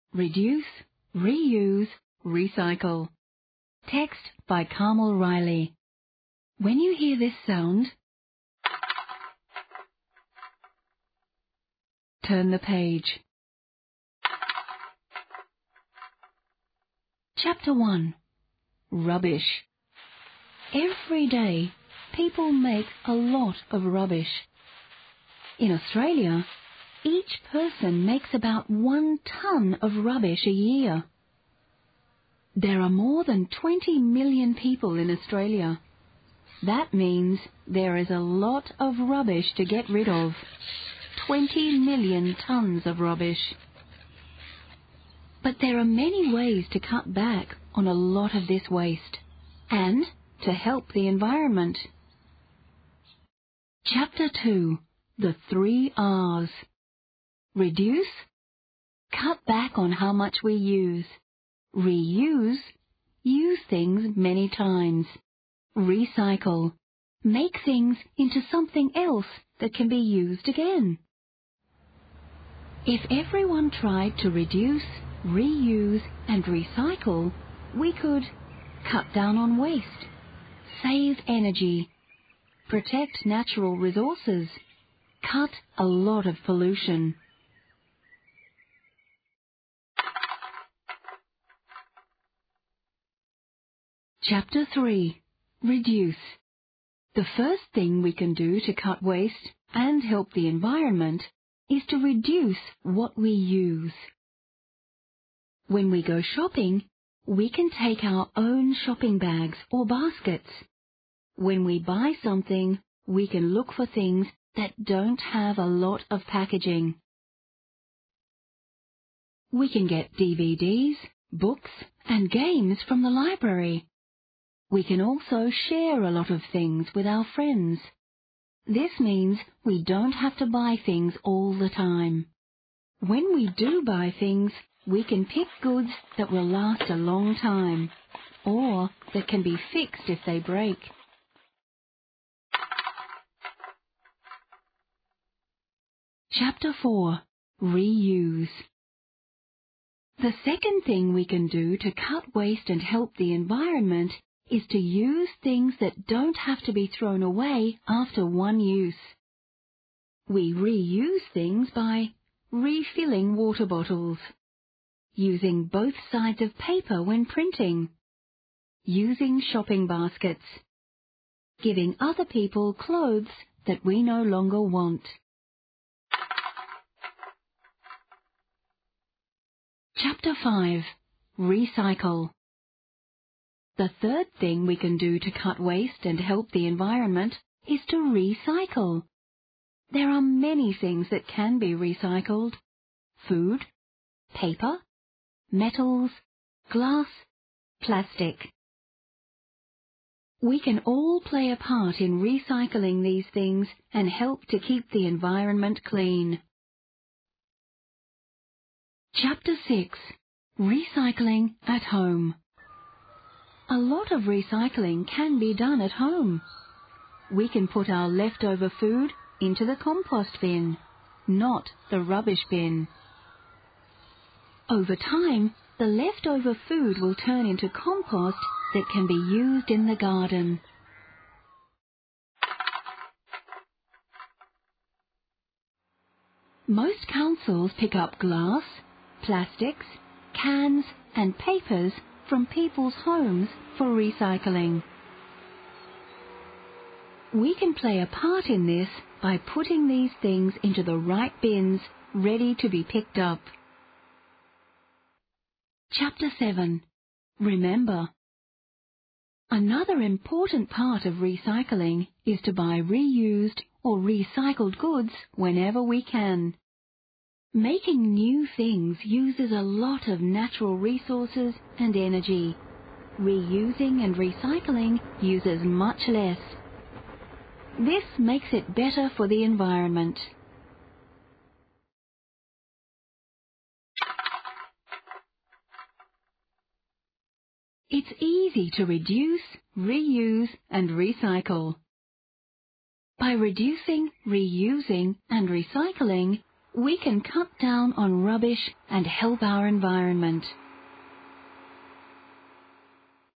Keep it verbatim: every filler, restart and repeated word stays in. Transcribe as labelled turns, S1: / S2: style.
S1: Reduce, Reuse, Recycle. Text by Carmel Riley. When you hear this sound, turn the page. Chapter one. Rubbish. Every day, people make a lot of rubbish. In Australia, each person makes about one ton of rubbish a year. There are more than twenty million people in Australia. That means there is a lot of rubbish to get rid of. twenty million tons of rubbish. But there are many ways to cut back on a lot of this waste and to help the environment. Chapter two. The three R's. Reduce. Cut back on how much we use. Reuse. Use things many times. Recycle. Make things into something else that can be used again. If everyone tried to reduce, reuse and recycle, we could cut down on waste, save energy, protect natural resources, cut a lot of pollution. Chapter three. Reduce. The first thing we can do to cut waste and help the environment is to reduce what we use. When we go shopping, we can take our own shopping bags or baskets. When we buy something, we can look for things that don't have a lot of packaging. We can get D V Ds, books, and games from the library. We can also share a lot of things with our friends. This means we don't have to buy things all the time. When we do buy things, we can pick goods that will last a long time, or that can be fixed if they break. Chapter four. Reuse. The second thing we can do to cut waste and help the environment is to use things that don't have to be thrown away after one use. We reuse things by refilling water bottles, using both sides of paper when printing, using shopping baskets, giving other people clothes that we no longer want. Chapter five. Recycle. The third thing we can do to cut waste and help the environment is to recycle. There are many things that can be recycled: food, paper, metals, glass, plastic. We can all play a part in recycling these things and help to keep the environment clean. Chapter six. Recycling at home. A lot of recycling can be done at home. We can put our leftover food into the compost bin, not the rubbish bin. Over time, the leftover food will turn into compost that can be used in the garden. Most councils pick up glass, plastics, cans and papers from people's homes for recycling. We can play a part in this by putting these things into the right bins ready to be picked up. Chapter seven. Remember. Another important part of recycling is to buy reused or recycled goods whenever we can. Making new things uses a lot of natural resources and energy. Reusing and recycling uses much less. This makes it better for the environment. It's easy to reduce, reuse, and recycle. By reducing, reusing, and recycling, we can cut down on rubbish and help our environment.